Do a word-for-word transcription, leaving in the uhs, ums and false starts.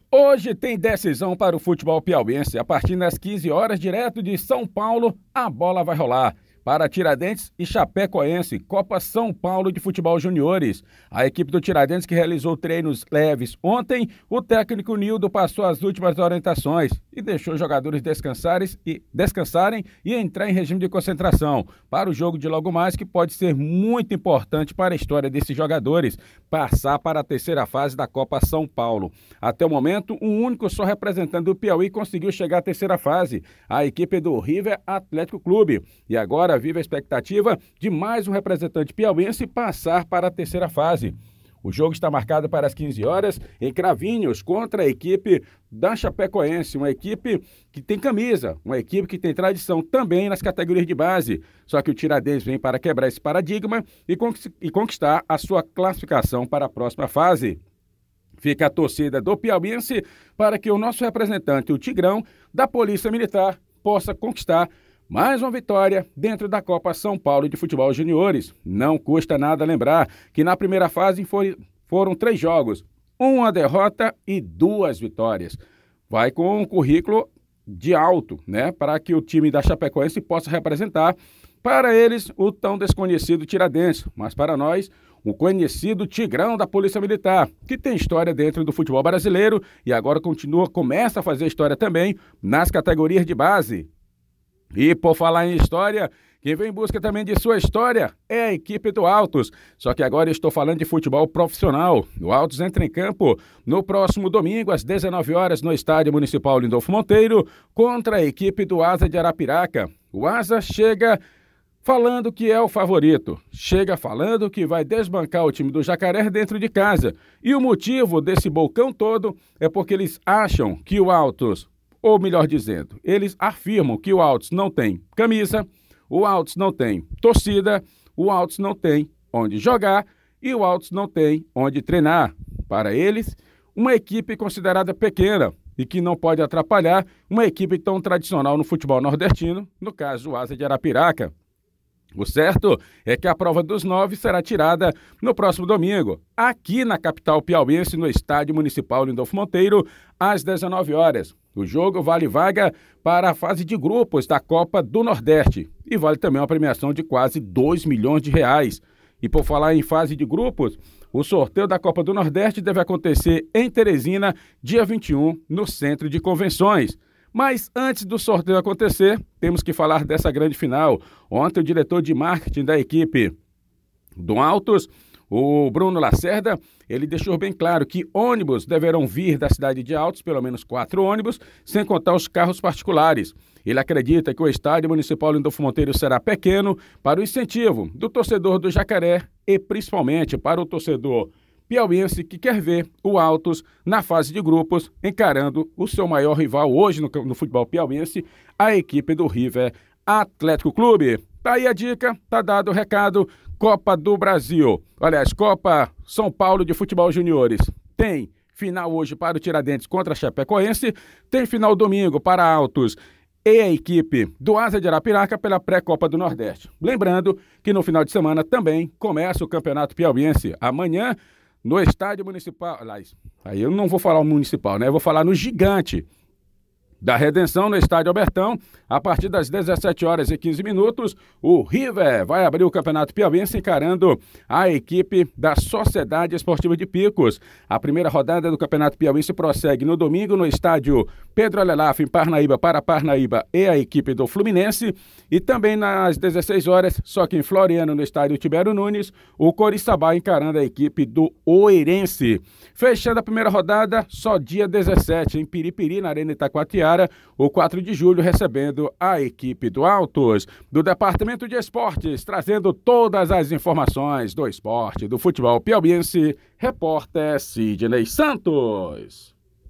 Hoje tem decisão para o futebol piauiense. A partir das quinze horas, direto de São Paulo, a bola vai rolar. Para Tiradentes e Chapecoense, Copa São Paulo de Futebol Juniores. A equipe do Tiradentes, que realizou treinos leves ontem, o técnico Nildo passou as últimas orientações e deixou os jogadores descansarem e, descansarem e entrar em regime de concentração para o jogo de logo mais, que pode ser muito importante para a história desses jogadores, passar para a terceira fase da Copa São Paulo. Até o momento, um único só representante do Piauí conseguiu chegar à terceira fase, a equipe do River Atlético Clube. E agora vive a expectativa de mais um representante piauiense passar para a terceira fase. O jogo está marcado para as quinze horas em Cravinhos contra a equipe da Chapecoense, uma equipe que tem camisa, uma equipe que tem tradição também nas categorias de base. Só que o Tiradentes vem para quebrar esse paradigma e conquistar a sua classificação para a próxima fase. Fica a torcida do piauiense para que o nosso representante, o Tigrão, da Polícia Militar, possa conquistar mais uma vitória dentro da Copa São Paulo de Futebol Juniores. Não custa nada lembrar que na primeira fase foi, foram três jogos, uma derrota e duas vitórias. Vai com um currículo de alto, né, para que o time da Chapecoense possa representar, para eles, o tão desconhecido Tiradentes, mas para nós, o conhecido Tigrão da Polícia Militar, que tem história dentro do futebol brasileiro e agora continua, começa a fazer história também nas categorias de base. E por falar em história, quem vem em busca também de sua história é a equipe do Altos. Só que agora eu estou falando de futebol profissional. O Altos entra em campo no próximo domingo, às dezenove horas, no Estádio Municipal Lindolfo Monteiro, contra a equipe do Asa de Arapiraca. O Asa chega falando que é o favorito, chega falando que vai desbancar o time do Jacaré dentro de casa. E o motivo desse bocão todo é porque eles acham que o Altos, ou melhor dizendo, eles afirmam que o Altos não tem camisa, o Altos não tem torcida, o Altos não tem onde jogar e o Altos não tem onde treinar. Para eles, uma equipe considerada pequena e que não pode atrapalhar uma equipe tão tradicional no futebol nordestino, no caso o Asa de Arapiraca. O certo é que a prova dos nove será tirada no próximo domingo, aqui na capital piauiense, no Estádio Municipal Lindolfo Monteiro, às dezenove horas. O jogo vale vaga para a fase de grupos da Copa do Nordeste e vale também uma premiação de quase dois milhões de reais. E por falar em fase de grupos, o sorteio da Copa do Nordeste deve acontecer em Teresina, dia vinte e um, no Centro de Convenções. Mas antes do sorteio acontecer, temos que falar dessa grande final. Ontem o diretor de marketing da equipe do Altos, o Bruno Lacerda, ele deixou bem claro que ônibus deverão vir da cidade de Altos, pelo menos quatro ônibus, sem contar os carros particulares. Ele acredita que o Estádio Municipal Lindolfo Monteiro será pequeno para o incentivo do torcedor do Jacaré e principalmente para o torcedor piauiense que quer ver o Altos na fase de grupos, encarando o seu maior rival hoje no, no futebol piauiense, a equipe do River Atlético Clube. Tá aí a dica, tá dado o recado. Copa do Brasil, aliás, Copa São Paulo de Futebol Juniores. Tem final hoje para o Tiradentes contra a Chapecoense, tem final domingo para Altos e a equipe do Asa de Arapiraca pela pré-Copa do Nordeste. Lembrando que no final de semana também começa o Campeonato Piauiense. Amanhã, no Estádio Municipal, aliás, aí eu não vou falar o Municipal, né? Eu vou falar no Gigante da Redenção, no Estádio Albertão, a partir das dezessete horas e quinze minutos, o River vai abrir o Campeonato Piauiense encarando a equipe da Sociedade Esportiva de Picos. A primeira rodada do Campeonato Piauiense prossegue no domingo no Estádio Pedro Alelaf, em Parnaíba, para Parnaíba e a equipe do Fluminense. E também nas dezesseis horas, só que em Floriano, no Estádio Tibério Nunes, o Coriçaba encarando a equipe do Oeirense. Fechando a primeira rodada, só dia dezessete, em Piripiri, na Arena Itacoatiara, o quatro de julho, recebendo a equipe do Altos, do Departamento de Esportes, trazendo todas as informações do esporte, do futebol piauiense, repórter Sidney Santos.